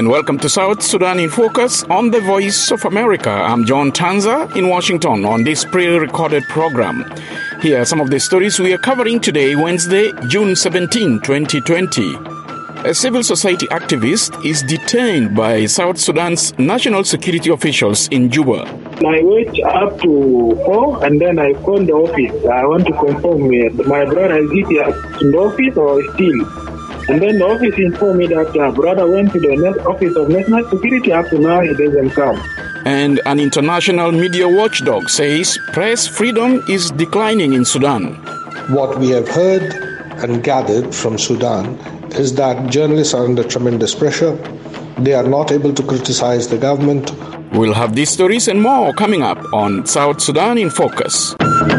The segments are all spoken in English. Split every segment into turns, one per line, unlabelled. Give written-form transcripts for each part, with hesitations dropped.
and welcome to South Sudan in Focus on the Voice of America. I'm John Tanza in Washington on this pre-recorded program. Here are some of the stories we are covering today, Wednesday, June 17, 2020. A civil society activist is detained by South Sudan's national security officials in Juba.
I wait up to 4 and then I call the office. I want to confirm my brother is in the office or still. And then the office informed me that brother went to the office of national security. Up to now, he doesn't come.
And an international media watchdog says press freedom is declining in Sudan.
What we have heard and gathered from Sudan is that journalists are under tremendous pressure. They are not able to criticize the government.
We'll have these stories and more coming up on South Sudan in Focus.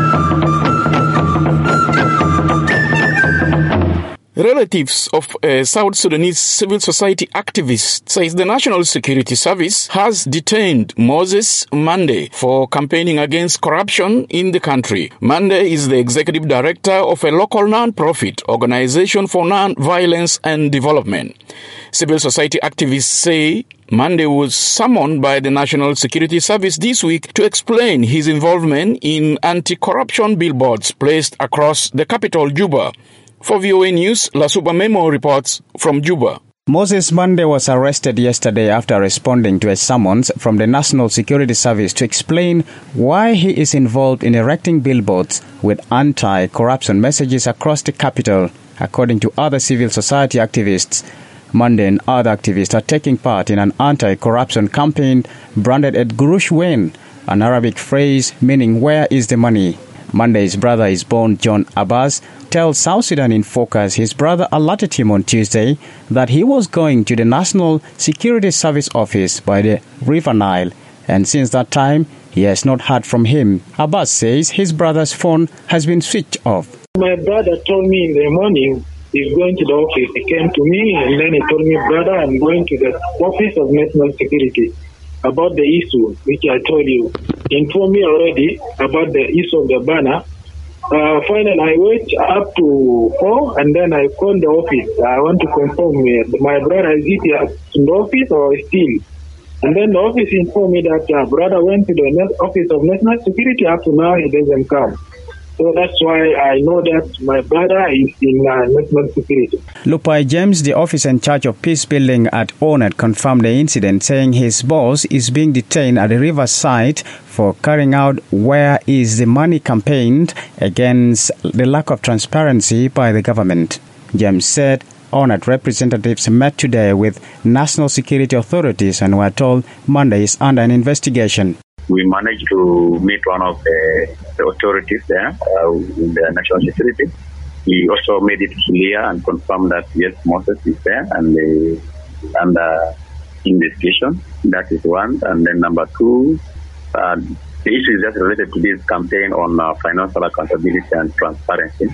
Relatives of a South Sudanese civil society activist says the National Security Service has detained Moses Mande for campaigning against corruption in the country. Mande is the executive director of a local non-profit organization for non-violence and development. Civil society activists say Mande was summoned by the National Security Service this week to explain his involvement in anti-corruption billboards placed across the capital, Juba. For VOA News, Lasuba Memo reports from Juba.
Moses Mande was arrested yesterday after responding to a summons from the National Security Service to explain why he is involved in erecting billboards with anti-corruption messages across the capital. According to other civil society activists, Mande and other activists are taking part in an anti-corruption campaign branded at Gurush Wen, an Arabic phrase meaning "where is the money?" Mande's brother is born John Abbas tells South Sudan in Focus his brother alerted him on Tuesday that he was going to the National Security Service office by the River Nile, and since that time he has not heard from him. Abbas says his brother's phone has been switched off.
My brother told me in the morning he's going to the office. He came to me and then he told me, brother, I'm going to the office of national security about the issue which I told you. He informed me already about the issue of the banner. Finally, I wait up to 4 and then I call the office. I want to confirm my brother is in the office or still. And then the office informed me that brother went to the office of national security. Up to now, he doesn't come. So that's why I know that my brother is in national security.
Lupai James, the officer in charge of peace building at ONET, confirmed the incident, saying his boss is being detained at the riverside for carrying out "Where is the Money" campaign against the lack of transparency by the government. James said ONET representatives met today with national security authorities and were told Monday is under an investigation.
We managed to meet one of the authorities there in the national security. He also made it clear and confirmed that yes, Moses is there and under investigation. That is one. And then number two, the issue is just related to this campaign on financial accountability and transparency.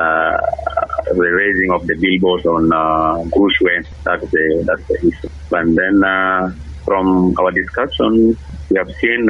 The raising of the billboards on Gurush Wen, that's the issue. And then from our discussion, we have seen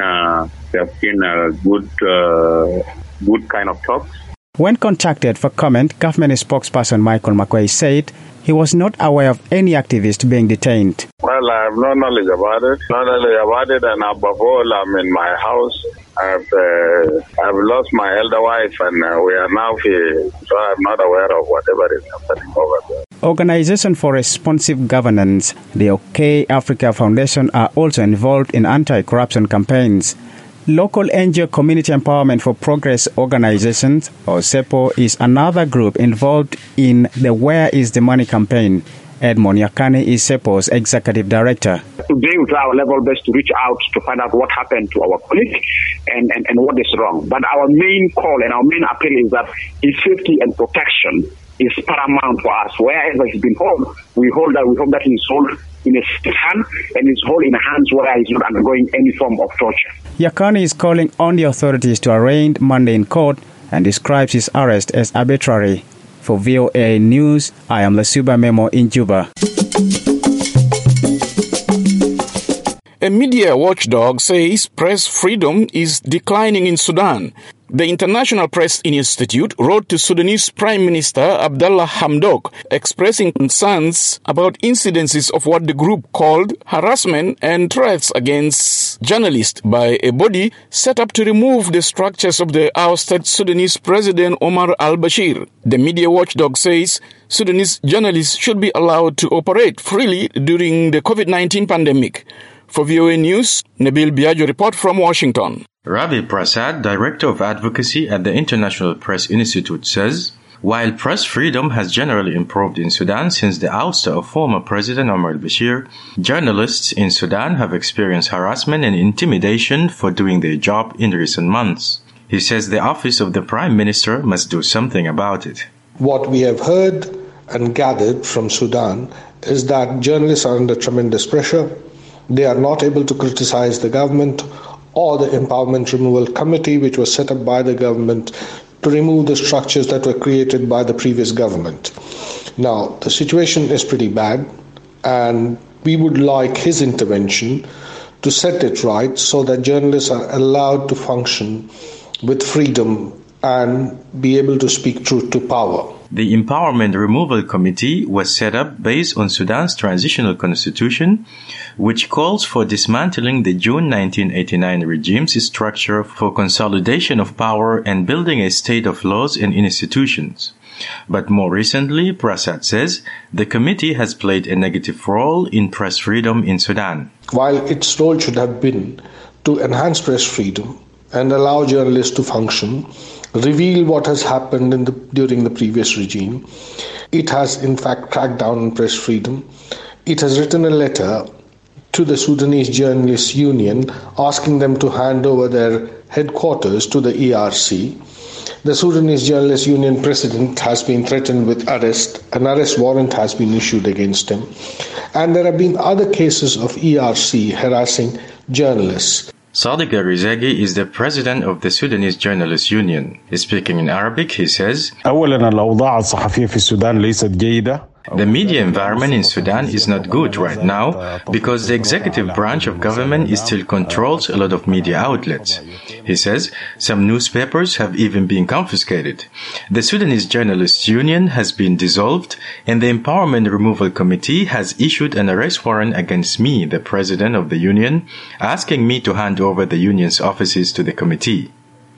good kind of talks.
When contacted for comment, government spokesperson Michael McQuay said he was not aware of any activist being detained.
Well, I have no knowledge about it. And above all, I'm in my house. I've lost my elder wife, and we are now here, so I'm not aware of whatever is happening over there.
Organization for Responsive Governance, the OK Africa Foundation, are also involved in anti-corruption campaigns. Local NGO Community Empowerment for Progress Organizations, or SEPO, is another group involved in the "Where is the Money" campaign. Edmond Yakane is SEPO's executive director.
Today we try our level best to reach out to find out what happened to our colleagues and what is wrong. But our main call and our main appeal is that his safety and protection is paramount for us. Wherever he's been held, we hope that he's held in a safe hand and he's held in hands where he's not undergoing any form of torture.
Yakane is calling on the authorities to arraign Mande in court and describes his arrest as arbitrary. For VOA News, I am Lasuba Memo in Juba.
A media watchdog says press freedom is declining in Sudan. The International Press Institute wrote to Sudanese Prime Minister Abdallah Hamdok expressing concerns about incidences of what the group called harassment and threats against journalists by a body set up to remove the structures of the ousted Sudanese President Omar al-Bashir. The media watchdog says Sudanese journalists should be allowed to operate freely during the COVID-19 pandemic. For VOA News, Nabil Biagio report from Washington.
Ravi Prasad, Director of Advocacy at the International Press Institute, says, while press freedom has generally improved in Sudan since the ouster of former President Omar al-Bashir, journalists in Sudan have experienced harassment and intimidation for doing their job in recent months. He says the office of the Prime Minister must do something about it.
What we have heard and gathered from Sudan is that journalists are under tremendous pressure. They are not able to criticize the government or the Empowerment Removal Committee, which was set up by the government to remove the structures that were created by the previous government. Now, the situation is pretty bad, and we would like his intervention to set it right so that journalists are allowed to function with freedom and be able to speak truth to power.
The Empowerment Removal Committee was set up based on Sudan's transitional constitution, which calls for dismantling the June 1989 regime's structure for consolidation of power and building a state of laws and institutions. But more recently, Prasad says, the committee has played a negative role in press freedom in Sudan.
While its role should have been to enhance press freedom and allow journalists to function, reveal what has happened during the previous regime, it has in fact cracked down on press freedom. It has written a letter to the Sudanese Journalists Union asking them to hand over their headquarters to the ERC. The Sudanese Journalists Union president has been threatened with arrest. An arrest warrant has been issued against him. And there have been other cases of ERC harassing journalists.
Sadiq Arizagi is the president of the Sudanese Journalists Union. Speaking in Arabic, he says, the media environment in Sudan is not good right now because the executive branch of government still controls a lot of media outlets. He says some newspapers have even been confiscated. The Sudanese Journalists Union has been dissolved and the Empowerment Removal Committee has issued an arrest warrant against me, the president of the union, asking me to hand over the union's offices to the committee.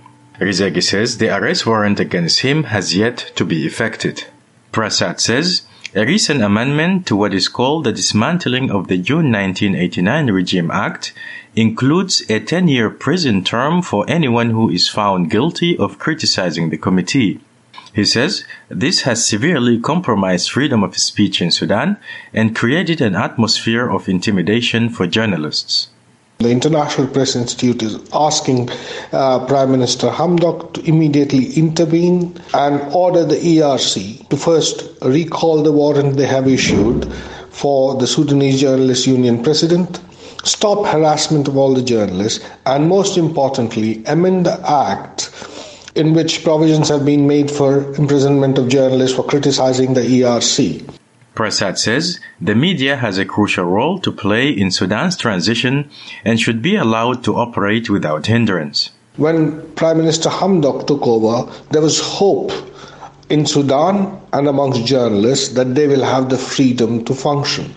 Rizegi says the arrest warrant against him has yet to be effected. Prasad says, a recent amendment to what is called the dismantling of the June 1989 Regime Act includes a 10-year prison term for anyone who is found guilty of criticizing the committee. He says this has severely compromised freedom of speech in Sudan and created an atmosphere of intimidation for journalists.
The International Press Institute is asking Prime Minister Hamdok to immediately intervene and order the ERC to first recall the warrant they have issued for the Sudanese Journalists Union president, stop harassment of all the journalists, and most importantly, amend the act in which provisions have been made for imprisonment of journalists for criticizing the ERC.
Prasad says the media has a crucial role to play in Sudan's transition and should be allowed to operate without hindrance.
When Prime Minister Hamdok took over, there was hope in Sudan and amongst journalists that they will have the freedom to function.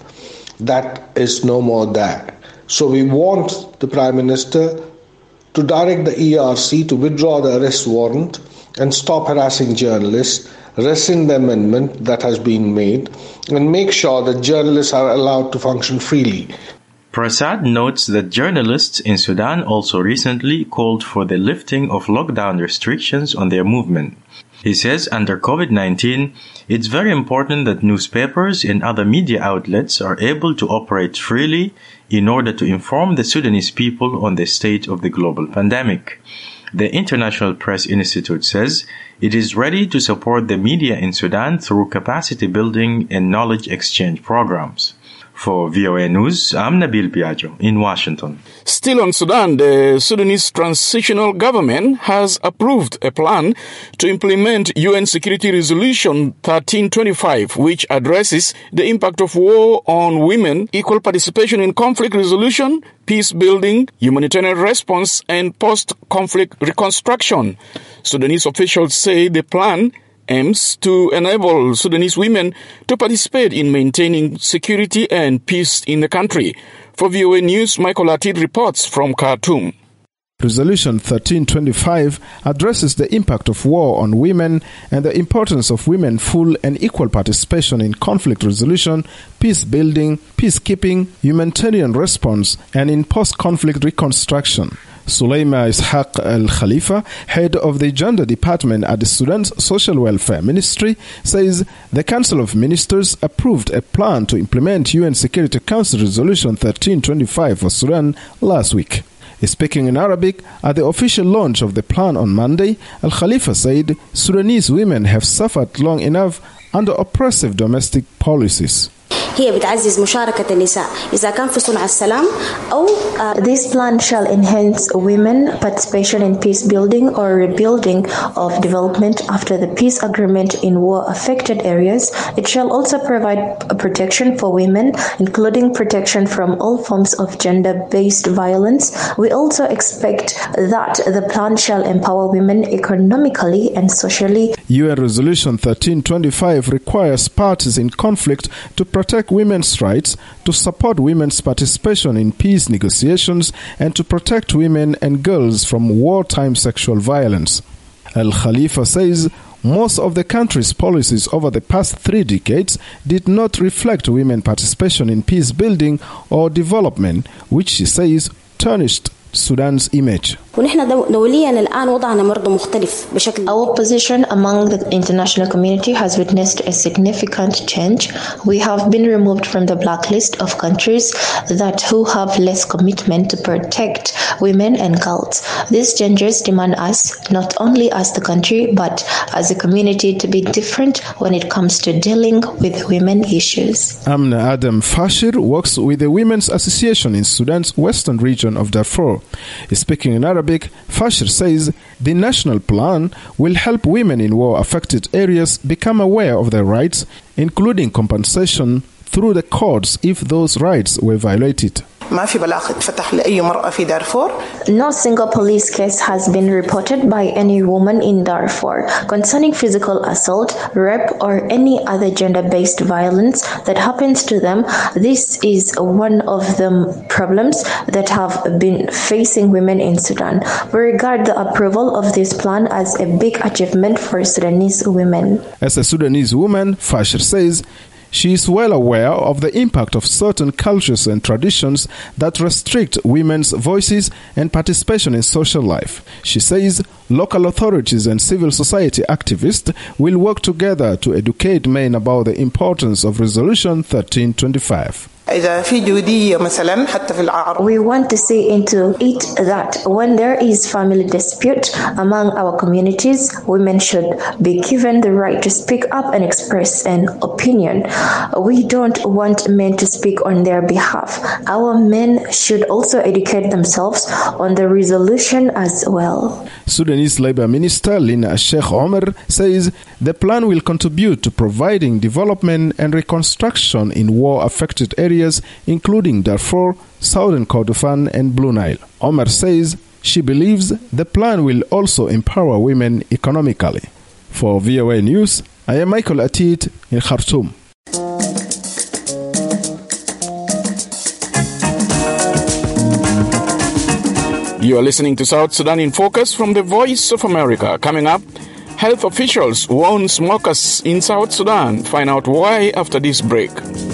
That is no more there. So we want the Prime Minister to direct the ERC to withdraw the arrest warrant and stop harassing journalists, rescind the amendment that has been made, and make sure that journalists are allowed to function freely.
Prasad notes that journalists in Sudan also recently called for the lifting of lockdown restrictions on their movement. He says under COVID-19, it's very important that newspapers and other media outlets are able to operate freely in order to inform the Sudanese people on the state of the global pandemic. The International Press Institute says it is ready to support the media in Sudan through capacity building and knowledge exchange programs. For VOA News, I'm Nabil Biagio in Washington.
Still on Sudan, the Sudanese transitional government has approved a plan to implement UN Security Resolution 1325, which addresses the impact of war on women, equal participation in conflict resolution, peace building, humanitarian response, and post-conflict reconstruction. Sudanese officials say the plan aims to enable Sudanese women to participate in maintaining security and peace in the country. For VOA News, Michael Atid reports from Khartoum.
Resolution 1325 addresses the impact of war on women and the importance of women's full and equal participation in conflict resolution, peace building, peacekeeping, humanitarian response, and in post-conflict reconstruction. Suleima Ishaq Al-Khalifa, head of the Gender Department at the Sudan's Social Welfare Ministry, says the Council of Ministers approved a plan to implement UN Security Council Resolution 1325 for Sudan last week. Speaking in Arabic at the official launch of the plan on Monday, Al-Khalifa said Sudanese women have suffered long enough under oppressive domestic policies.
هي بتعزز مشاركة النساء إذا كان في صنع السلام أو
This plan shall enhance women participation in peace building or rebuilding of development after the peace agreement in war-affected areas. It shall also provide protection for women, including protection from all forms of gender-based violence. We also expect that the plan shall empower women economically and socially.
UN Resolution 1325 requires parties in conflict to protect women's rights, to support women's participation in peace negotiations, and to protect women and girls from wartime sexual violence. Al-Khalifa says most of the country's policies over the past 3 decades did not reflect women participation in peace building or development, which she says tarnished Sudan's image.
Our position among the international community has witnessed a significant change. We have been removed from the blacklist of countries who have less commitment to protect women and girls. These changes demand us, not only as the country, but as a community, to be different when it comes to dealing with women issues.
Amna Adam Fashir works with the Women's Association in Sudan's western region of Darfur. Speaking in Arabic, Fashir says the national plan will help women in war-affected areas become aware of their rights, including compensation through the courts if those rights were violated.
No single police case has been reported by any woman in Darfur concerning physical assault, rape, or any other gender-based violence that happens to them. This is one of the problems that have been facing women in Sudan. We regard the approval of this plan as a big achievement for Sudanese women.
As a Sudanese woman, Fashir says, she is well aware of the impact of certain cultures and traditions that restrict women's voices and participation in social life. She says local authorities and civil society activists will work together to educate men about the importance of Resolution 1325.
We want to see into it that when there is family dispute among our communities, women should be given the right to speak up and express an opinion. We don't want men to speak on their behalf. Our men should also educate themselves on the resolution as well.
Sudanese Labour Minister Lina Sheikh Omar says the plan will contribute to providing development and reconstruction in war-affected areas, including Darfur, Southern Kordofan, and Blue Nile. Omar says she believes the plan will also empower women economically. For VOA News, I am Michael Atid in Khartoum.
You are listening to South Sudan in Focus from the Voice of America. Coming up, health officials warn smokers in South Sudan. Find out why after this break.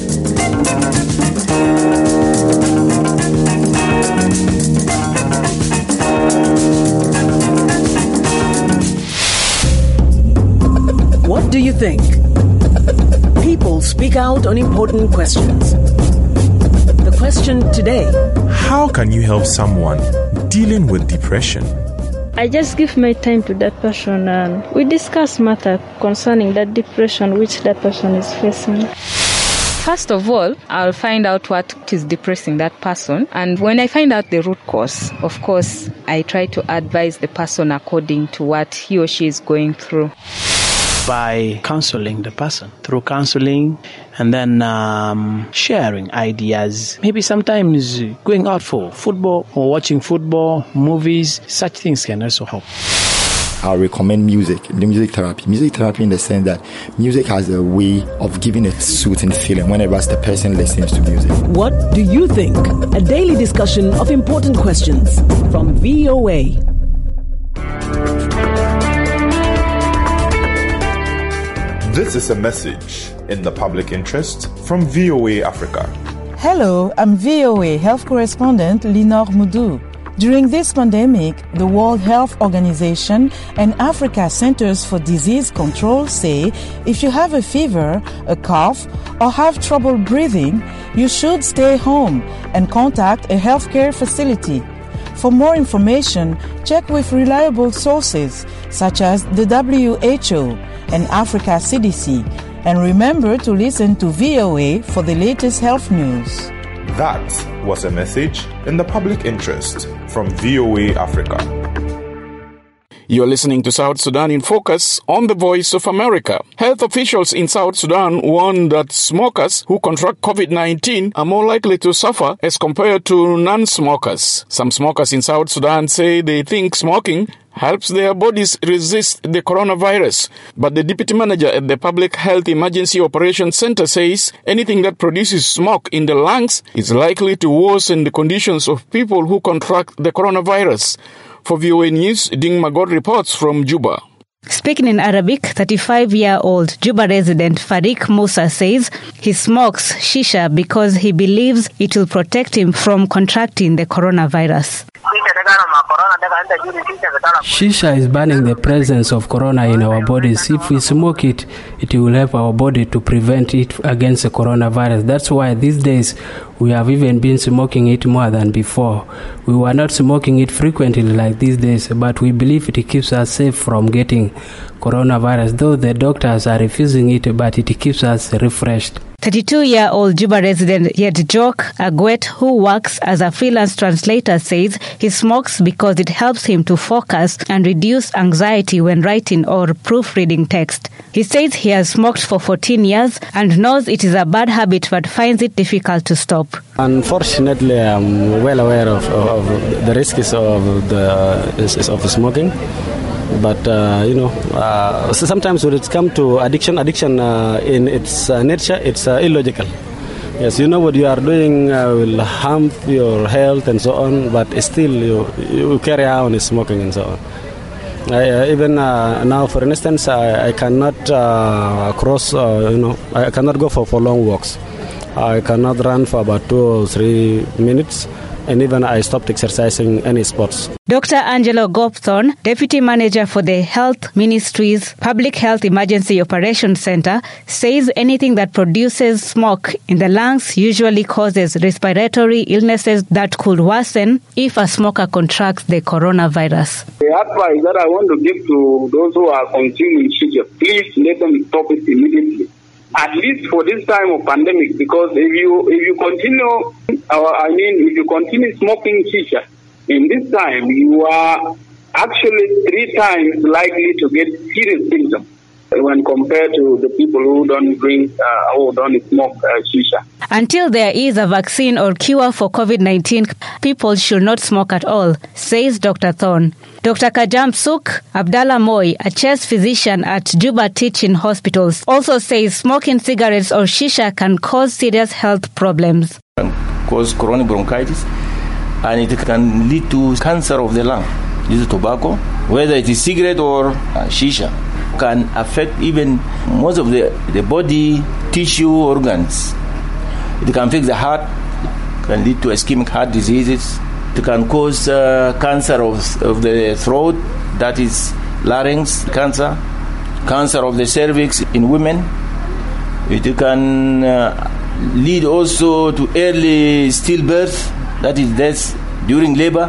What do you think? People speak out on important questions. The question today:
how can you help someone dealing with depression?
I just give my time to that person and we discuss matter concerning that depression which that person is facing.
First of all, I'll find out what is depressing that person. And when I find out the root cause, of course, I try to advise the person according to what he or she is going through.
By counseling the person, through counseling and then sharing ideas. Maybe sometimes going out for football or watching football, movies, such things can also help.
I recommend music, the music therapy. Music therapy in the sense that music has a way of giving a soothing feeling whenever the person listens to music.
What do you think? A daily discussion of important questions from VOA.
This is a message in the public interest from VOA Africa.
Hello, I'm VOA health correspondent Linor Moudou. During this pandemic, the World Health Organization and Africa Centers for Disease Control say if you have a fever, a cough, or have trouble breathing, you should stay home and contact a healthcare facility. For more information, check with reliable sources such as the WHO and Africa CDC. And remember to listen to VOA for the latest health news.
That was a message in the public interest from VOA Africa.
You're listening to South Sudan in Focus on the Voice of America. Health officials in South Sudan warn that smokers who contract COVID-19 are more likely to suffer as compared to non-smokers. Some smokers in South Sudan say they think smoking helps their bodies resist the coronavirus. But the deputy manager at the Public Health Emergency Operations Center says anything that produces smoke in the lungs is likely to worsen the conditions of people who contract the coronavirus. For VOA News, Ding Magod reports from Juba.
Speaking in Arabic, 35-year-old Juba resident Farik Musa says he smokes shisha because he believes it will protect him from contracting the coronavirus.
Shisha is banning the presence of corona in our bodies. If we smoke it, it will help our body to prevent it against the coronavirus. That's why these days we have even been smoking it more than before. We were not smoking it frequently like these days, but we believe it keeps us safe from getting coronavirus, though the doctors are refusing it, but it keeps us refreshed.
32-year-old Juba resident Yedjok Agwet, who works as a freelance translator, says he smokes because it helps him to focus and reduce anxiety when writing or proofreading text. He says he has smoked for 14 years and knows it is a bad habit but finds it difficult to stop.
Unfortunately, I'm well aware of the risks of smoking. But, sometimes when it comes to addiction in its nature, it's illogical. Yes, you know what you are doing will harm your health and so on, but still you carry on smoking and so on. Even now, for instance, I cannot I cannot go for long walks. I cannot run for about 2 or 3 minutes. And even I stopped exercising any sports.
Dr. Angelo Gopthorne, Deputy Manager for the Health Ministry's Public Health Emergency Operations Center, says anything that produces smoke in the lungs usually causes respiratory illnesses that could worsen if a smoker contracts the coronavirus.
The advice that I want to give to those who are consuming sugar, please let them stop it immediately. At least for this time of pandemic, because if you continue smoking shisha in this time, you are actually 3 times likely to get serious symptoms when compared to the people who don't drink or don't smoke shisha.
Until there is a vaccine or cure for COVID-19, people should not smoke at all, says Dr. Thorne. Dr. Kajam Suk Abdallah Moy, a chest physician at Juba Teaching Hospitals, also says smoking cigarettes or shisha can cause serious health problems.
It can cause chronic bronchitis, and it can lead to cancer of the lung. This is tobacco, whether it is cigarette or shisha, can affect even most of the body tissue organs. It can affect the heart, can lead to ischemic heart diseases. It can cause cancer of the throat, that is larynx cancer, cancer of the cervix in women. It can lead also to early stillbirth, that is death during labor.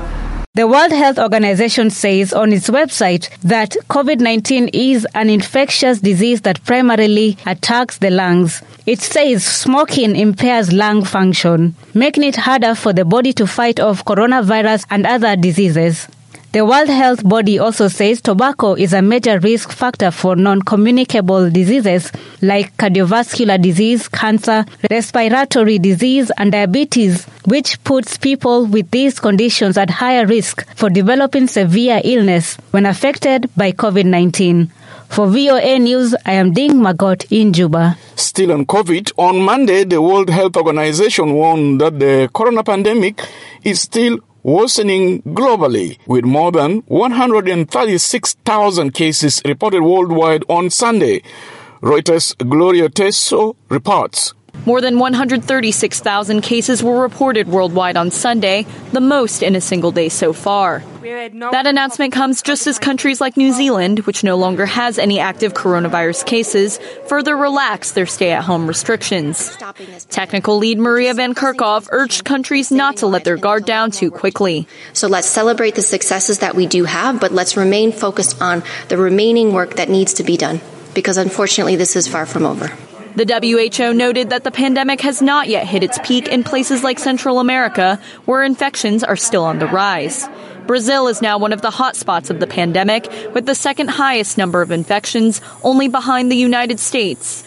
The World Health Organization says on its website that COVID-19 is an infectious disease that primarily attacks the lungs. It says smoking impairs lung function, making it harder for the body to fight off coronavirus and other diseases. The World Health Body also says tobacco is a major risk factor for non-communicable diseases like cardiovascular disease, cancer, respiratory disease, and diabetes, which puts people with these conditions at higher risk for developing severe illness when affected by COVID-19. For VOA News, I am Ding Magot in Juba.
Still on COVID, on Monday, the World Health Organization warned that the corona pandemic is still worsening globally, with more than 136,000 cases reported worldwide on Sunday. Reuters' Gloria Teso reports.
More than 136,000 cases were reported worldwide on Sunday, the most in a single day so far. That announcement comes just as countries like New Zealand, which no longer has any active coronavirus cases, further relax their stay-at-home restrictions. Technical lead Maria Van Kerkhove urged countries not to let their guard down too quickly.
So let's celebrate the successes that we do have, but let's remain focused on the remaining work that needs to be done, because unfortunately this is far from over.
The WHO noted that the pandemic has not yet hit its peak in places like Central America, where infections are still on the rise. Brazil is now one of the hotspots of the pandemic, with the second highest number of infections, only behind the United States.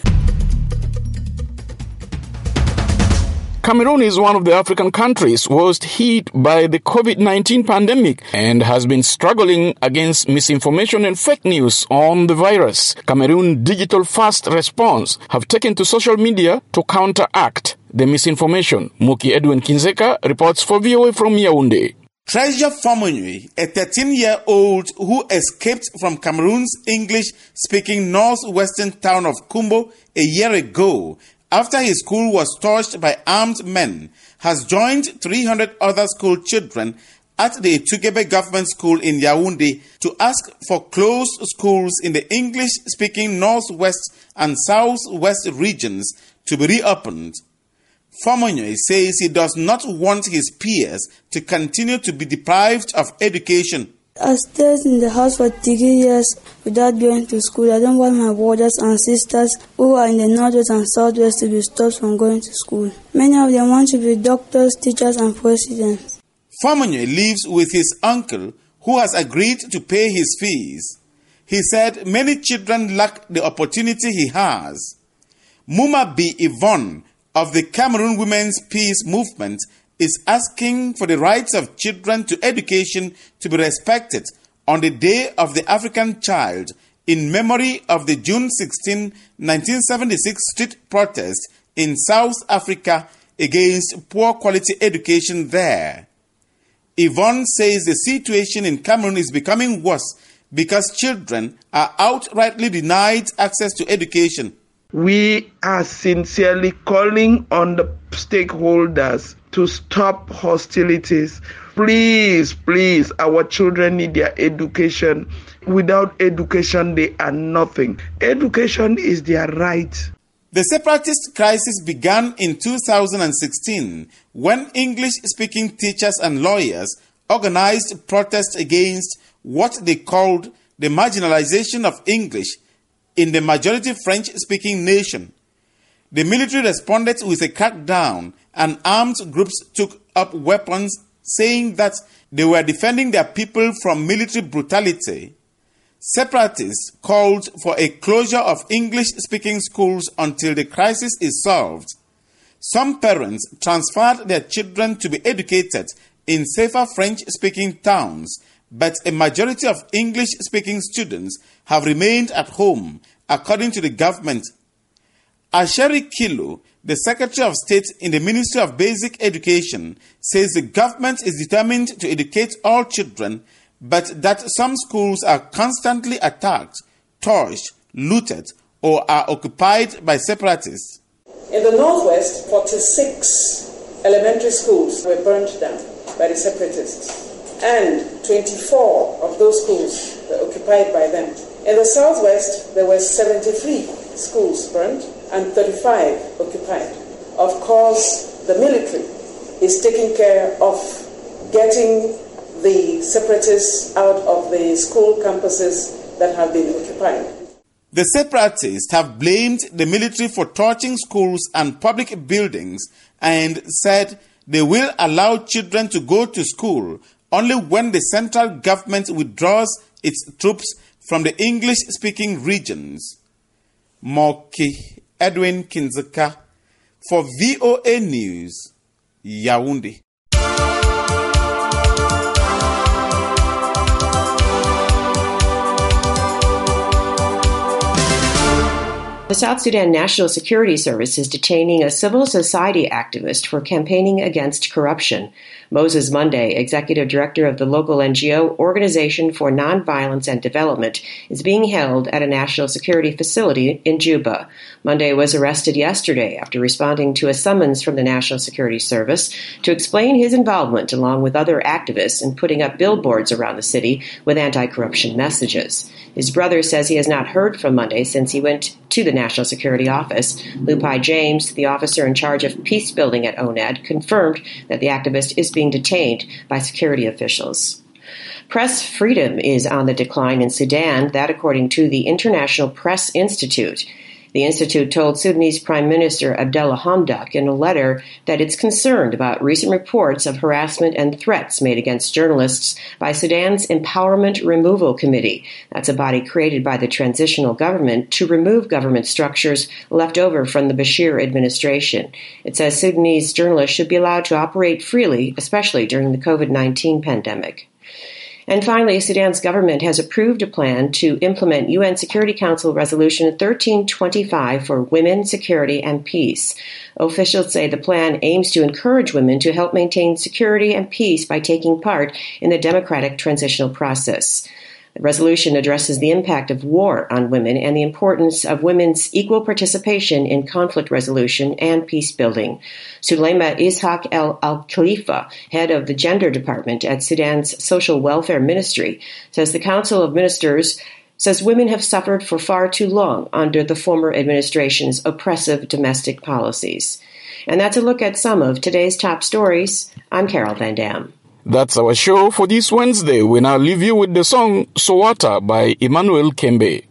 Cameroon is one of the African countries worst hit by the COVID-19 pandemic and has been struggling against misinformation and fake news on the virus. Cameroon Digital Fast Response have taken to social media to counteract the misinformation. Muki Edwin Kinzeka reports for VOA from Yaoundé.
Treasure Fomonui, a 13-year-old who escaped from Cameroon's English-speaking northwestern town of Kumbo a year ago after his school was torched by armed men, has joined 300 other school children at the Etugebe Government School in Yaoundé to ask for closed schools in the English-speaking northwest and southwest regions to be reopened. Fomonyoy says he does not want his peers to continue to be deprived of education.
I stayed in the house for 3 years without going to school. I don't want my brothers and sisters who are in the northwest and southwest to be stopped from going to school. Many of them want to be doctors, teachers, and presidents.
Fomonyoy lives with his uncle, who has agreed to pay his fees. He said many children lack the opportunity he has. Muma B. Yvonne of the Cameroon Women's Peace Movement is asking for the rights of children to education to be respected on the Day of the African Child in memory of the June 16, 1976 street protest in South Africa against poor quality education there. Yvonne says the situation in Cameroon is becoming worse because children are outrightly denied access to education.
We are sincerely calling on the stakeholders to stop hostilities. Please, our children need their education. Without education, they are nothing. Education is their right.
The separatist crisis began in 2016 when English-speaking teachers and lawyers organized protests against what they called the marginalization of English in the majority French-speaking nation. The military responded with a crackdown, and armed groups took up weapons, saying that they were defending their people from military brutality. Separatists called for a closure of English-speaking schools until the crisis is solved. Some parents transferred their children to be educated in safer French-speaking towns, but a majority of English-speaking students have remained at home, according to the government. Asheri Kilo, the Secretary of State in the Ministry of Basic Education, says the government is determined to educate all children, but that some schools are constantly attacked, torched, looted, or are occupied by separatists.
In the northwest, 46 elementary schools were burnt down by the separatists, and 24 of those schools were occupied by them. In the southwest, there were 73 schools burnt and 35 occupied. Of course, the military is taking care of getting the separatists out of the school campuses that have been occupied.
The separatists have blamed the military for torching schools and public buildings and said they will allow children to go to school only when the central government withdraws its troops from the English-speaking regions. Moki Edwin Kinzeka for VOA News, Yaoundé.
The South Sudan National Security Service is detaining a civil society activist for campaigning against corruption. Moses Monday, executive director of the local NGO Organization for Nonviolence and Development, is being held at a national security facility in Juba. Monday was arrested yesterday after responding to a summons from the National Security Service to explain his involvement along with other activists in putting up billboards around the city with anti-corruption messages. His brother says he has not heard from Monday since he went to the National Security Office. Lupai James, the officer in charge of peace building at ONAD, confirmed that the activist is being detained by security officials. Press freedom is on the decline in Sudan, that according to the International Press Institute. The institute told Sudanese Prime Minister Abdullah Hamdok in a letter that it's concerned about recent reports of harassment and threats made against journalists by Sudan's Empowerment Removal Committee. That's a body created by the transitional government to remove government structures left over from the Bashir administration. It says Sudanese journalists should be allowed to operate freely, especially during the COVID-19 pandemic. And finally, Sudan's government has approved a plan to implement UN Security Council Resolution 1325 for women, security, and peace. Officials say the plan aims to encourage women to help maintain security and peace by taking part in the democratic transitional process. The resolution addresses the impact of war on women and the importance of women's equal participation in conflict resolution and peace building. Sulaima Ishaq Al-Khalifa, head of the Gender Department at Sudan's Social Welfare Ministry, says the Council of Ministers says women have suffered for far too long under the former administration's oppressive domestic policies. And that's a look at some of today's top stories. I'm Carol Van Dam.
That's our show for this Wednesday. We now leave you with the song Sowata by Emmanuel Kembe.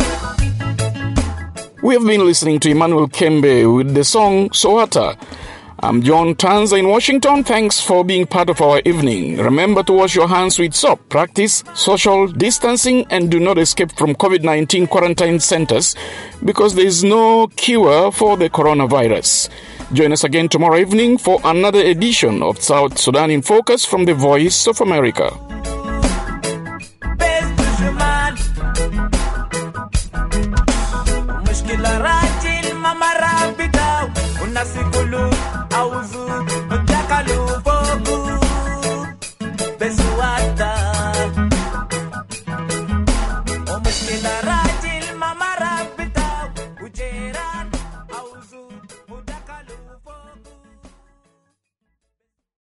We have been listening to Emmanuel Kembe with the song Sowata. I'm John Tanza in Washington. Thanks for being part of our evening. Remember to wash your hands with soap, practice social distancing, and do not escape from COVID-19 quarantine centers because there is no cure for the coronavirus. Join us again tomorrow evening for another edition of South Sudan in Focus from the Voice of America.
Una